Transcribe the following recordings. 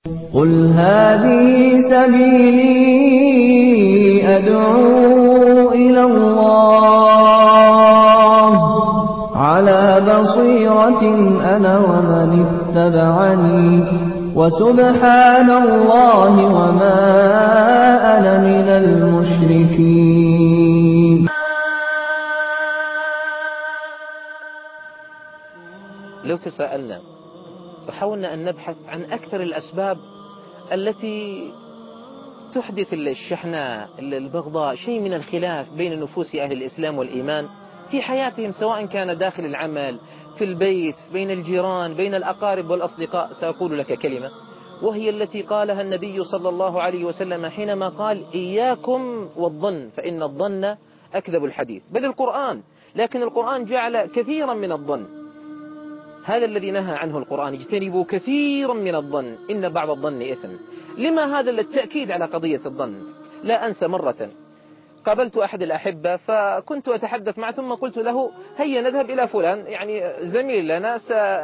قُلْ هَٰذِهِ سَبِيلِي أَدْعُو إِلَى اللَّهِ ۚ عَلَىٰ بَصِيرَةٍ أَنَا وَمَنِ اتَّبَعَنِي ۖ وَسُبْحَانَ اللَّهِ وَمَا أَنَا مِنَ الْمُشْرِكِينَ. لو تساءلنا وحاولنا أن نبحث عن أكثر الأسباب التي تحدث الشحناء، البغضاء، شيء من الخلاف بين نفوس أهل الإسلام والإيمان في حياتهم، سواء كان داخل العمل، في البيت، بين الجيران، بين الأقارب والأصدقاء، سأقول لك كلمة وهي التي قالها النبي صلى الله عليه وسلم حينما قال: إياكم والظن فإن الظن أكذب الحديث. بل القرآن، لكن القرآن جعل كثيرا من الظن، هذا الذي نهى عنه القرآن: اجتنبوا كثيرا من الظن إن بعض الظن إثم. لما هذا التأكيد على قضية الظن؟ لا أنسى مرة قابلت أحد الأحبة فكنت أتحدث معه، ثم قلت له: هيا نذهب إلى فلان، يعني زميل لنا،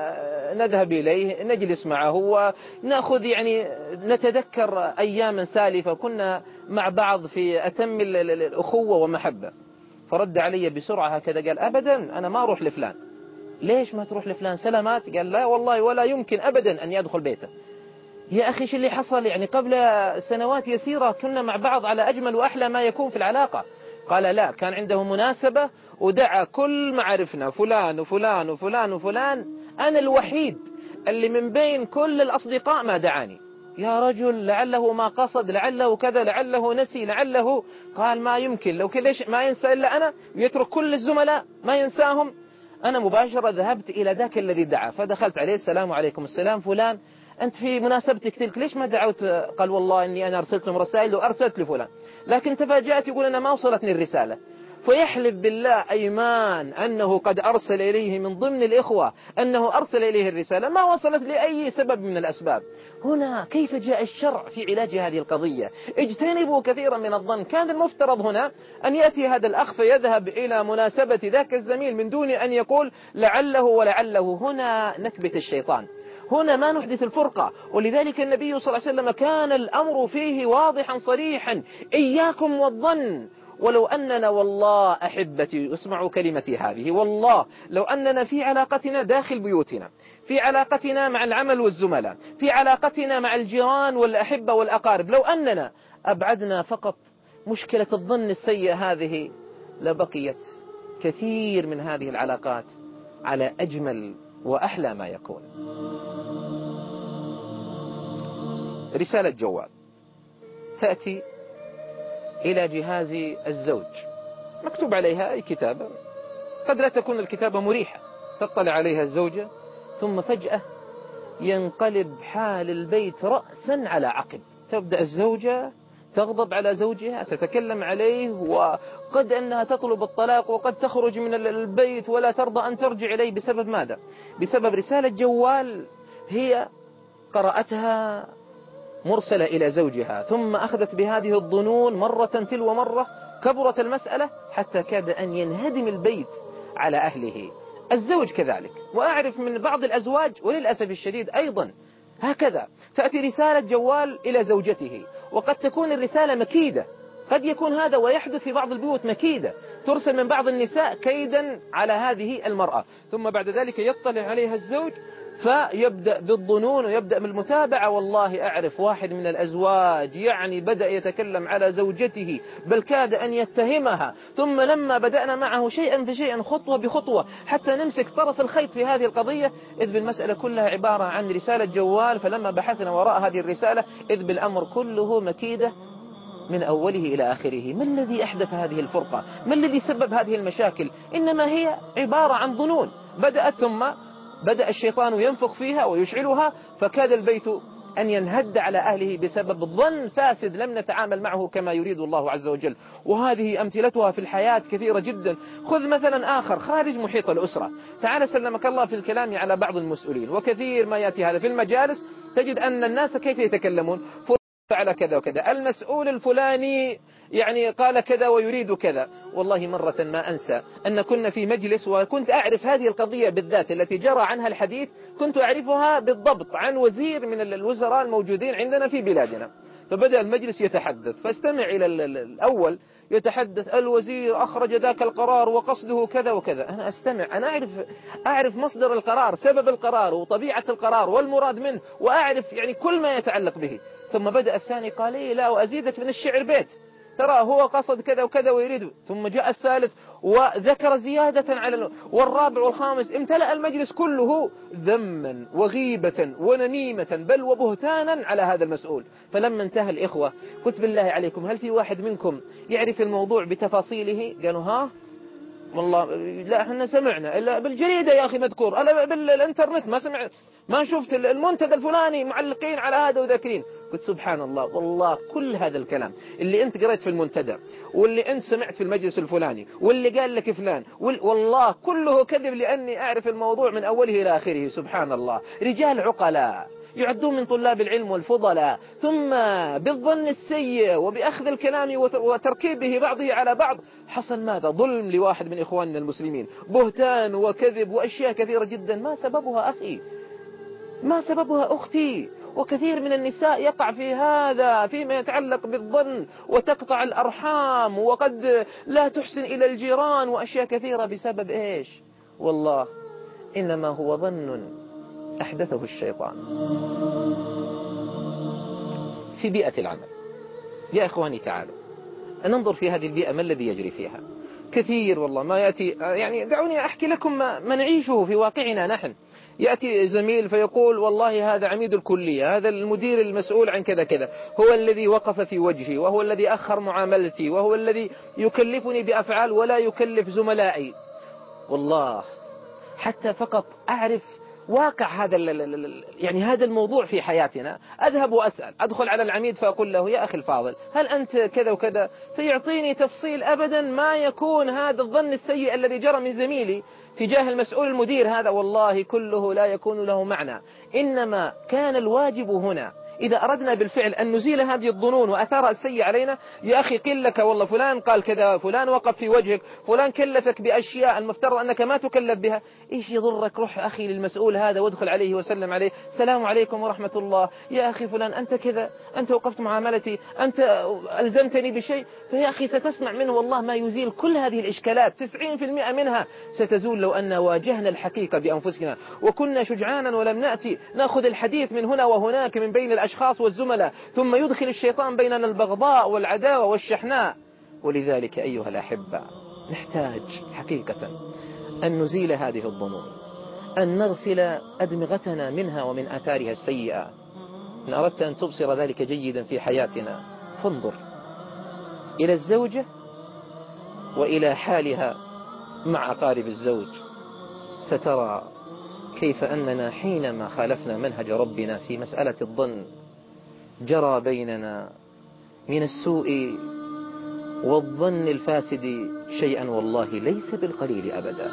سنذهب إليه نجلس معه ونأخذ، يعني نتذكر أياما سالفة كنا مع بعض في أتم الأخوة ومحبة. فرد علي بسرعة هكذا قال: أبدا أنا ما أروح لفلان. ليش ما تروح لفلان؟ سلامات؟ قال: لا والله ولا يمكن أبدا أن يدخل بيته. يا أخي شو اللي حصل؟ يعني قبل سنوات يسيرة كنا مع بعض على أجمل وأحلى ما يكون في العلاقة. قال: لا، كان عنده مناسبة ودعا كل معارفنا، فلان وفلان وفلان وفلان، أنا الوحيد اللي من بين كل الأصدقاء ما دعاني. يا رجل، لعله ما قصد، لعله كذا، لعله نسي، لعله. قال: ما يمكن، لو ليش ما ينسى إلا أنا؟ يترك كل الزملاء ما ينساهم؟ أنا مباشرة ذهبت إلى ذاك الذي دعا، فدخلت عليه: السلام عليكم. السلام فلان، أنت في مناسبتك تلك ليش ما دعوت؟ قال: والله إني أنا أرسلت لهم رسائل وأرسلت لفلان، لكن تفاجأت يقول أنا ما وصلتني الرسالة. فيحلف بالله أيمان أنه قد أرسل إليه من ضمن الإخوة، أنه أرسل إليه الرسالة، ما وصلت لأي سبب من الأسباب. هنا كيف جاء الشرع في علاج هذه القضية؟ اجتنبوا كثيرا من الظن. كان المفترض هنا أن يأتي هذا الأخ فيذهب إلى مناسبة ذاك الزميل من دون أن يقول لعله ولعله. هنا نكبت الشيطان، هنا ما نحدث الفرقة. ولذلك النبي صلى الله عليه وسلم كان الأمر فيه واضحا صريحا: إياكم والظن. ولو أننا، والله أحبتي اسمعوا كلمتي هذه، والله لو أننا في علاقتنا داخل بيوتنا، في علاقتنا مع العمل والزملاء، في علاقتنا مع الجيران والأحبة والأقارب، لو أننا أبعدنا فقط مشكلة الظن السيء هذه، لبقيت كثير من هذه العلاقات على أجمل وأحلى ما يكون. رسالة جوال تأتي إلى جهاز الزوج، مكتوب عليها أي كتابة، قد لا تكون الكتابة مريحة، تطلع عليها الزوجة ثم فجأة ينقلب حال البيت رأسا على عقب. تبدأ الزوجة تغضب على زوجها، تتكلم عليه، وقد أنها تطلب الطلاق، وقد تخرج من البيت ولا ترضى أن ترجع إليه. بسبب ماذا؟ بسبب رسالة جوال هي قرأتها مرسلة إلى زوجها، ثم أخذت بهذه الظنون مرة تلو مرة، كبرت المسألة حتى كاد أن ينهدم البيت على أهله. الزوج كذلك، وأعرف من بعض الأزواج وللأسف الشديد أيضا هكذا، تأتي رسالة جوال إلى زوجته، وقد تكون الرسالة مكيدة، قد يكون هذا ويحدث في بعض البيوت مكيدة ترسل من بعض النساء كيدا على هذه المرأة، ثم بعد ذلك يطلع عليها الزوج فيبدأ بالظنون ويبدأ بالمتابعة. والله أعرف واحد من الأزواج يعني بدأ يتكلم على زوجته، بل كاد أن يتهمها، ثم لما بدأنا معه شيئا فشيئا، خطوة بخطوة، حتى نمسك طرف الخيط في هذه القضية، إذ بالمسألة كلها عبارة عن رسالة جوال. فلما بحثنا وراء هذه الرسالة إذ بالأمر كله مكيدة من أوله إلى آخره. ما الذي أحدث هذه الفرقة؟ ما الذي سبب هذه المشاكل؟ إنما هي عبارة عن ظنون بدأت، ثم بدأ الشيطان ينفخ فيها ويشعلها، فكاد البيت أن ينهد على أهله بسبب ظن فاسد لم نتعامل معه كما يريد الله عز وجل. وهذه أمثلتها في الحياة كثيرة جدا. خذ مثلا آخر خارج محيط الأسرة، تعال سلمك الله في الكلام على بعض المسؤولين، وكثير ما يأتي هذا في المجالس، تجد أن الناس كيف يتكلمون. فعل كذا وكذا، المسؤول الفلاني يعني قال كذا ويريد كذا. والله مرة ما أنسى أن كنا في مجلس وكنت أعرف هذه القضية بالذات التي جرى عنها الحديث، كنت أعرفها بالضبط عن وزير من الوزراء الموجودين عندنا في بلادنا. فبدأ المجلس يتحدث، فاستمع إلى الأول يتحدث: الوزير أخرج ذاك القرار وقصده كذا وكذا. أنا أستمع، أنا أعرف مصدر القرار، سبب القرار وطبيعة القرار والمراد منه، وأعرف يعني كل ما يتعلق به. ثم بدأ الثاني قال: إيه لا، وأزيدك من الشعر بيت، ترى هو قصد كذا وكذا ويريد. ثم جاء الثالث وذكر زيادة على والرابع والخامس. امتلأ المجلس كله ذما وغيبة ونميمة بل وبهتانا على هذا المسؤول. فلما انتهى الإخوة قلت: بالله عليكم هل في واحد منكم يعرف الموضوع بتفاصيله؟ قالوا: ها والله لا احنا سمعنا إلا بالجريدة يا أخي مذكور، أنا بالإنترنت ما سمعت، ما شفت المنتدى الفلاني معلقين على هذا وذاكرين. قلت: سبحان الله، والله كل هذا الكلام اللي أنت قرأت في المنتدى واللي أنت سمعت في المجلس الفلاني واللي قال لك فلان والله كله كذب، لأني أعرف الموضوع من أوله إلى آخره. سبحان الله، رجال عقلاء يعدون من طلاب العلم والفضلاء، ثم بالظن السيء وبأخذ الكلام وتركيبه بعضه على بعض حصل ماذا؟ ظلم لواحد من إخواننا المسلمين، بهتان وكذب وأشياء كثيرة جدا. ما سببها أخي؟ ما سببها أختي؟ وكثير من النساء يقع في هذا فيما يتعلق بالظن، وتقطع الأرحام، وقد لا تحسن إلى الجيران، وأشياء كثيرة بسبب إيش؟ والله إنما هو ظن أحدثه الشيطان. في بيئة العمل يا إخواني تعالوا ننظر في هذه البيئة ما الذي يجري فيها. كثير والله ما يأتي، يعني دعوني أحكي لكم ما نعيشه في واقعنا نحن. يأتي زميل فيقول: والله هذا عميد الكلية، هذا المدير المسؤول عن كذا كذا، هو الذي وقف في وجهي، وهو الذي أخر معاملتي، وهو الذي يكلفني بأفعال ولا يكلف زملائي. والله حتى فقط أعرف واقع يعني هذا الموضوع في حياتنا، أذهب وأسأل، أدخل على العميد فأقول له: يا أخي الفاضل هل أنت كذا وكذا؟ فيعطيني تفصيل أبدا ما يكون هذا الظن السيء الذي جرى من زميلي تجاه المسؤول المدير هذا، والله كله لا يكون له معنى. إنما كان الواجب هنا إذا أردنا بالفعل أن نزيل هذه الظنون وأثار السيء علينا: يا أخي قل لك والله فلان قال كذا، فلان وقف في وجهك، فلان كلفك بأشياء المفترض أنك ما تكلف بها، إيش يضرك؟ روح أخي للمسؤول هذا وادخل عليه وسلم عليه: السلام عليكم ورحمة الله، يا أخي فلان أنت كذا، أنت وقفت معاملتي، أنت ألزمتني بشيء. فيا أخي ستسمع منه والله ما يزيل كل هذه الإشكالات، 90% منها ستزول لو أن واجهنا الحقيقة بأنفسنا وكنا شجعانا ولم نأتي نأخذ الحديث من هنا وهناك من بين الأشخاص والزملاء، ثم يدخل الشيطان بيننا البغضاء والعداوة والشحناء. ولذلك أيها الأحبة نحتاج حقيقة أن نزيل هذه الظنون، أن نغسل أدمغتنا منها ومن آثارها السيئة. إن أردت أن تبصر ذلك جيدا في حياتنا فانظر إلى الزوجة وإلى حالها مع أقارب الزوج، سترى كيف أننا حينما خالفنا منهج ربنا في مسألة الظن جرى بيننا من السوء والظن الفاسد شيئا والله ليس بالقليل أبدا.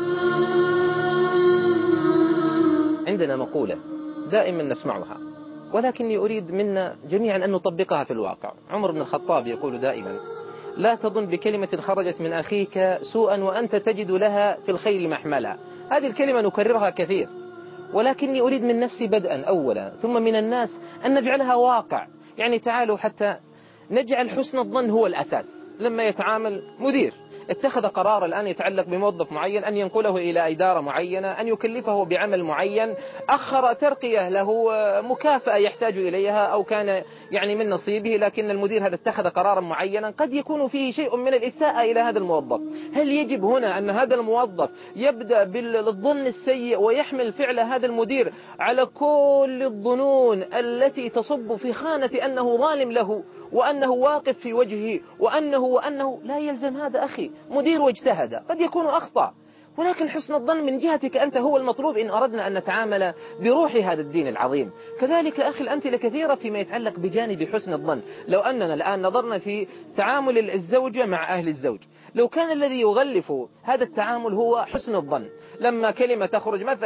عندنا مقولة دائما نسمعها ولكني أريد منا جميعا أن نطبقها في الواقع. عمر بن الخطاب يقول دائما: لا تظن بكلمة خرجت من أخيك سوءا وأنت تجد لها في الخير محملا. هذه الكلمة نكررها كثير، ولكني أريد من نفسي بدءا أولا ثم من الناس أن نجعلها واقع. يعني تعالوا حتى نجعل حسن الظن هو الأساس. لما يتعامل مدير اتخذ قرار الآن يتعلق بموظف معين أن ينقله إلى إدارة معينة، أن يكلفه بعمل معين، أخر ترقية له، مكافأة يحتاج إليها أو كان يعني من نصيبه، لكن المدير هذا اتخذ قرارا معينا قد يكون فيه شيء من الإساءة إلى هذا الموظف. هل يجب هنا أن هذا الموظف يبدأ بالظن السيء ويحمل فعل هذا المدير على كل الظنون التي تصب في خانة أنه ظالم له وأنه واقف في وجهه وأنه لا يلزم هذا أخي؟ مدير واجتهد، قد يكون أخطأ، ولكن حسن الظن من جهتك أنت هو المطلوب إن أردنا أن نتعامل بروح هذا الدين العظيم. كذلك أخي الأمثلة كثيرة فيما يتعلق بجانب حسن الظن. لو أننا الآن نظرنا في تعامل الزوجة مع أهل الزوج، لو كان الذي يغلف هذا التعامل هو حسن الظن، لما كلمة تخرج مثلا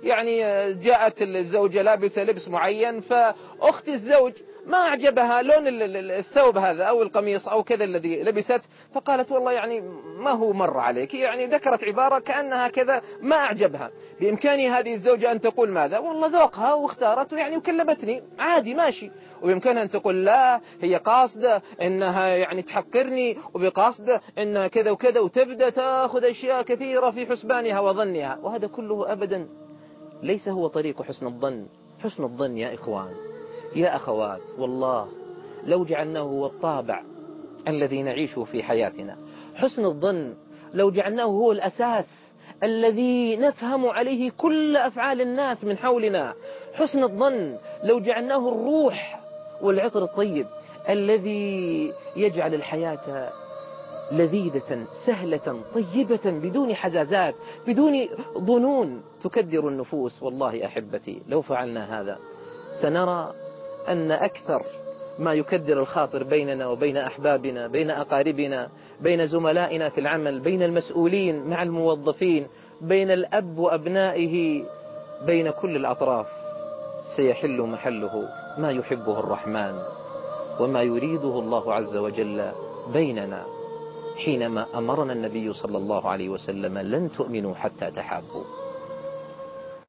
يعني جاءت الزوجة لابسة لبس معين، فأخت الزوج ما أعجبها لون الثوب هذا أو القميص أو كذا الذي لبست، فقالت والله يعني ما هو مر عليك، يعني ذكرت عبارة كأنها كذا ما أعجبها. بإمكان هذه الزوجة أن تقول ماذا؟ والله ذوقها واختارت يعني وكلمتني عادي ماشي. وبإمكانها أن تقول لا هي قاصدة إنها يعني تحقرني، وبقاصدة إنها كذا وكذا، وتبدأ تأخذ أشياء كثيرة في حسبانها وظنها، وهذا كله أبدا ليس هو طريق حسن الظن. حسن الظن يا إخوان يا أخوات والله لو جعلناه هو الطابع الذي نعيشه في حياتنا، حسن الظن لو جعلناه هو الأساس الذي نفهم عليه كل أفعال الناس من حولنا، حسن الظن لو جعلناه الروح والعطر الطيب الذي يجعل الحياة لذيذة سهلة طيبة بدون حزازات بدون ظنون تكدر النفوس، والله أحبتي لو فعلنا هذا سنرى أن أكثر ما يكدر الخاطر بيننا وبين أحبابنا، بين أقاربنا، بين زملائنا في العمل، بين المسؤولين مع الموظفين، بين الأب وأبنائه، بين كل الأطراف، سيحل محله ما يحبه الرحمن وما يريده الله عز وجل بيننا، حينما أمرنا النبي صلى الله عليه وسلم لن تؤمنوا حتى تحابوا.